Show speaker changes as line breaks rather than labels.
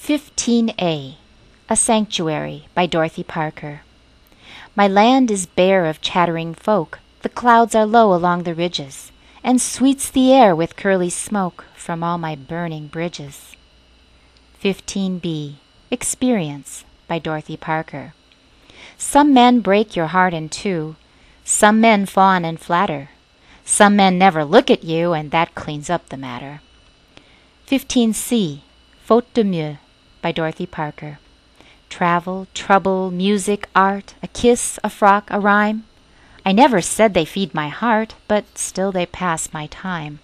15a. A Sanctuary by Dorothy Parker. My land is bare of chattering folk, the clouds are low along the ridges, and sweet's the air with curly smoke from all my burning bridges. 15b. Experience by Dorothy Parker. Some men break your heart in two, some men fawn and flatter, some men never look at you, and that cleans up the matter. 15c. Faute de mieux by Dorothy Parker. Travel, trouble, music, art, a kiss, a frock, a rhyme. I never said they feed my heart, but still they pass my time.